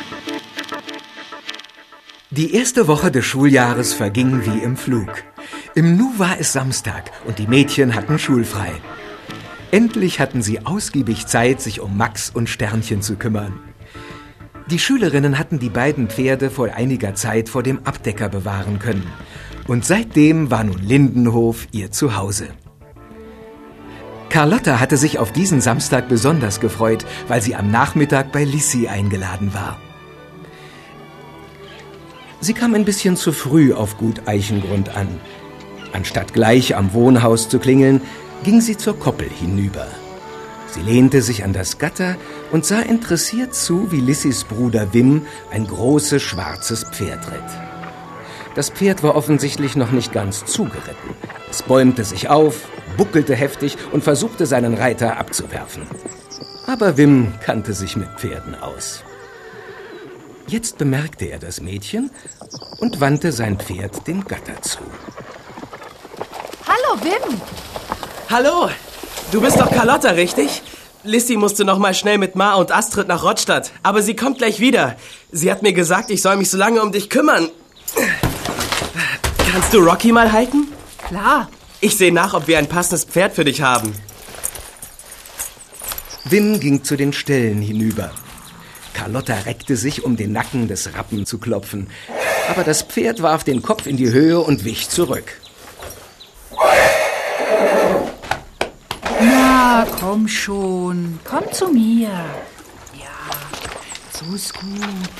Die erste Woche des Schuljahres verging wie im Flug. Im Nu war es Samstag und die Mädchen hatten schulfrei. Endlich hatten sie ausgiebig Zeit, sich um Max und Sternchen zu kümmern. Die Schülerinnen hatten die beiden Pferde vor einiger Zeit vor dem Abdecker bewahren können. Und seitdem war nun Lindenhof ihr Zuhause. Carlotta hatte sich auf diesen Samstag besonders gefreut, weil sie am Nachmittag bei Lissi eingeladen war. Sie kam ein bisschen zu früh auf Gut Eichengrund an. Anstatt gleich am Wohnhaus zu klingeln, ging sie zur Koppel hinüber. Sie lehnte sich an das Gatter und sah interessiert zu, wie Lissis Bruder Wim ein großes schwarzes Pferd ritt. Das Pferd war offensichtlich noch nicht ganz zugeritten. Es bäumte sich auf, buckelte heftig und versuchte, seinen Reiter abzuwerfen. Aber Wim kannte sich mit Pferden aus. Jetzt bemerkte er das Mädchen und wandte sein Pferd dem Gatter zu. Hallo, Wim! Hallo! Du bist doch Carlotta, richtig? Lissi musste noch mal schnell mit Ma und Astrid nach Rottstadt, aber sie kommt gleich wieder. Sie hat mir gesagt, ich soll mich so lange um dich kümmern. Kannst du Rocky mal halten? Klar. Ich sehe nach, ob wir ein passendes Pferd für dich haben. Wim ging zu den Ställen hinüber. Carlotta reckte sich, um den Nacken des Rappen zu klopfen. Aber das Pferd warf den Kopf in die Höhe und wich zurück. Na, komm schon. Komm zu mir. Ja, so ist gut.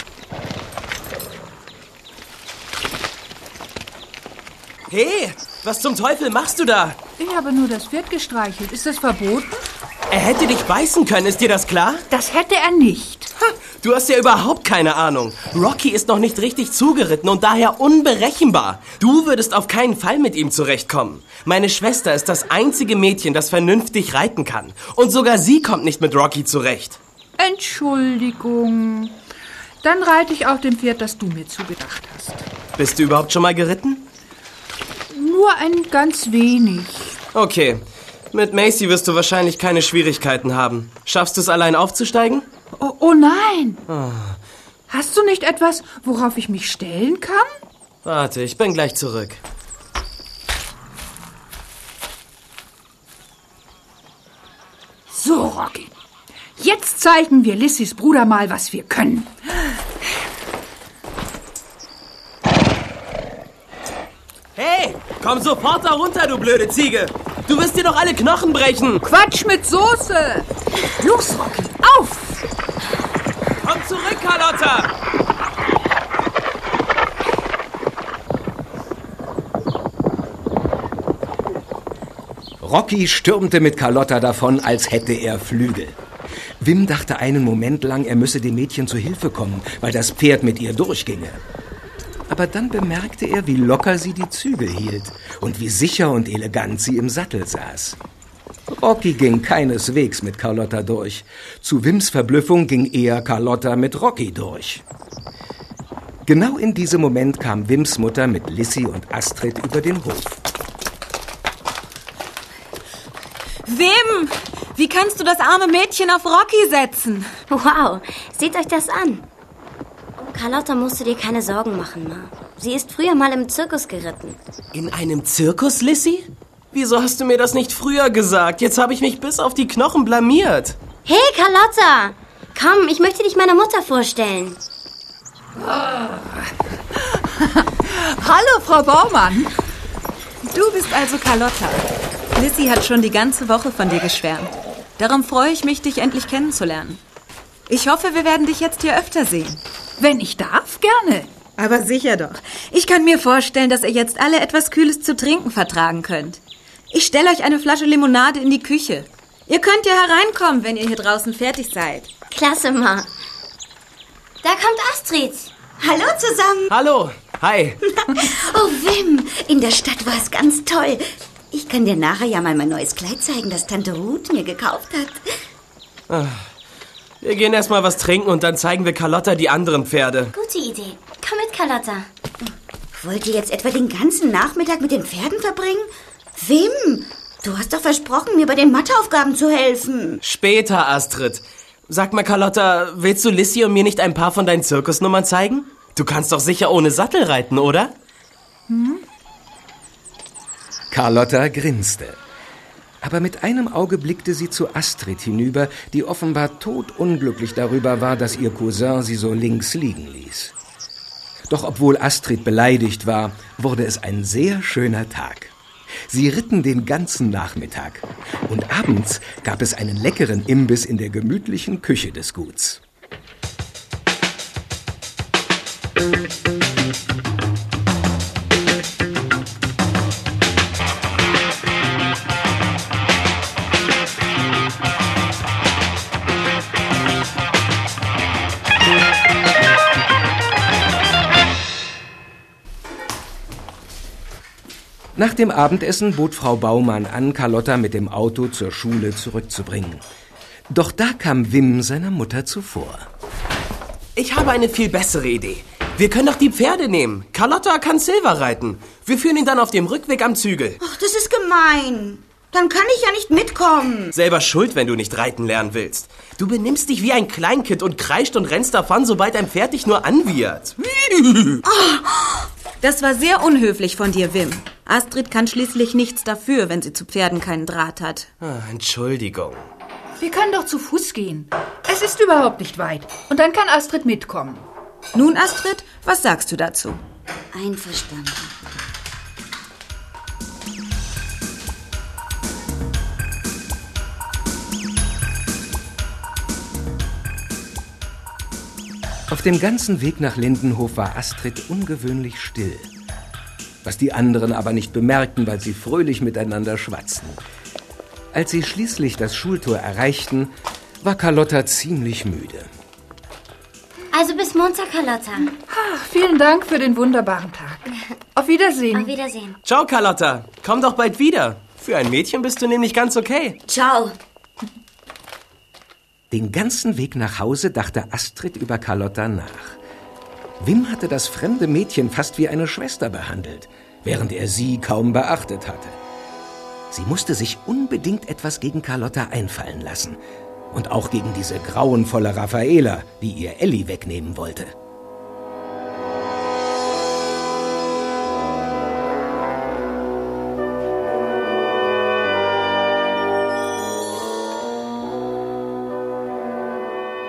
Hey, was zum Teufel machst du da? Ich habe nur das Pferd gestreichelt. Ist das verboten? Er hätte dich beißen können, ist dir das klar? Das hätte er nicht. Ha, du hast ja überhaupt keine Ahnung. Rocky ist noch nicht richtig zugeritten und daher unberechenbar. Du würdest auf keinen Fall mit ihm zurechtkommen. Meine Schwester ist das einzige Mädchen, das vernünftig reiten kann. Und sogar sie kommt nicht mit Rocky zurecht. Entschuldigung. Dann reite ich auf dem Pferd, das du mir zugedacht hast. Bist du überhaupt schon mal geritten? Nur ein ganz wenig. Okay. Mit Macy wirst du wahrscheinlich keine Schwierigkeiten haben. Schaffst du es allein aufzusteigen? Oh nein. Hast du nicht etwas, worauf ich mich stellen kann? Warte, ich bin gleich zurück. So, Rocky. Jetzt zeigen wir Lissis Bruder mal, was wir können. Hey, komm sofort da runter, du blöde Ziege. Du wirst dir doch alle Knochen brechen. Quatsch mit Soße. Los, Rocky, auf. Komm zurück, Carlotta. Rocky stürmte mit Carlotta davon, als hätte er Flügel. Wim dachte einen Moment lang, er müsse dem Mädchen zu Hilfe kommen, weil das Pferd mit ihr durchginge. Aber dann bemerkte er, wie locker sie die Zügel hielt und wie sicher und elegant sie im Sattel saß. Rocky ging keineswegs mit Carlotta durch. Zu Wims Verblüffung ging eher Carlotta mit Rocky durch. Genau in diesem Moment kam Wims Mutter mit Lissi und Astrid über den Hof. Wim, wie kannst du das arme Mädchen auf Rocky setzen? Wow, seht euch das an. Carlotta, musst du dir keine Sorgen machen, Ma. Sie ist früher mal im Zirkus geritten. In einem Zirkus, Lissi? Wieso hast du mir das nicht früher gesagt? Jetzt habe ich mich bis auf die Knochen blamiert. Hey, Carlotta! Komm, ich möchte dich meiner Mutter vorstellen. Hallo, Frau Baumann. Du bist also Carlotta. Lissi hat schon die ganze Woche von dir geschwärmt. Darum freue ich mich, dich endlich kennenzulernen. Ich hoffe, wir werden dich jetzt hier öfter sehen. Wenn ich darf, gerne. Aber sicher doch. Ich kann mir vorstellen, dass ihr jetzt alle etwas Kühles zu trinken vertragen könnt. Ich stelle euch eine Flasche Limonade in die Küche. Ihr könnt ja hereinkommen, wenn ihr hier draußen fertig seid. Klasse, Ma. Da kommt Astrid. Hallo zusammen. Hallo. Hi. Oh, Wim, in der Stadt war es ganz toll. Ich kann dir nachher ja mal mein neues Kleid zeigen, das Tante Ruth mir gekauft hat. Wir gehen erstmal was trinken und dann zeigen wir Carlotta die anderen Pferde. Gute Idee. Komm mit, Carlotta. Wollt ihr jetzt etwa den ganzen Nachmittag mit den Pferden verbringen? Wim, du hast doch versprochen, mir bei den Matheaufgaben zu helfen. Später, Astrid. Sag mal, Carlotta, willst du Lissy und mir nicht ein paar von deinen Zirkusnummern zeigen? Du kannst doch sicher ohne Sattel reiten, oder? Carlotta grinste. Aber mit einem Auge blickte sie zu Astrid hinüber, die offenbar todunglücklich darüber war, dass ihr Cousin sie so links liegen ließ. Doch obwohl Astrid beleidigt war, wurde es ein sehr schöner Tag. Sie ritten den ganzen Nachmittag. Und abends gab es einen leckeren Imbiss in der gemütlichen Küche des Guts. Nach dem Abendessen bot Frau Baumann an, Carlotta mit dem Auto zur Schule zurückzubringen. Doch da kam Wim seiner Mutter zuvor. Ich habe eine viel bessere Idee. Wir können doch die Pferde nehmen. Carlotta kann Silver reiten. Wir führen ihn dann auf dem Rückweg am Zügel. Ach, das ist gemein. Dann kann ich ja nicht mitkommen. Selber schuld, wenn du nicht reiten lernen willst. Du benimmst dich wie ein Kleinkind und kreischt und rennst davon, sobald ein Pferd dich nur anwiehert. Das war sehr unhöflich von dir, Wim. Astrid kann schließlich nichts dafür, wenn sie zu Pferden keinen Draht hat. Entschuldigung. Wir können doch zu Fuß gehen. Es ist überhaupt nicht weit. Und dann kann Astrid mitkommen. Nun, Astrid, was sagst du dazu? Einverstanden. Auf dem ganzen Weg nach Lindenhof war Astrid ungewöhnlich still. Was die anderen aber nicht bemerkten, weil sie fröhlich miteinander schwatzten. Als sie schließlich das Schultor erreichten, war Carlotta ziemlich müde. Also bis Montag, Carlotta. Ach, vielen Dank für den wunderbaren Tag. Auf Wiedersehen. Auf Wiedersehen. Ciao, Carlotta. Komm doch bald wieder. Für ein Mädchen bist du nämlich ganz okay. Ciao. Den ganzen Weg nach Hause dachte Astrid über Carlotta nach. Wim hatte das fremde Mädchen fast wie eine Schwester behandelt, während er sie kaum beachtet hatte. Sie musste sich unbedingt etwas gegen Carlotta einfallen lassen. Und auch gegen diese grauenvolle Raffaela, die ihr Elli wegnehmen wollte.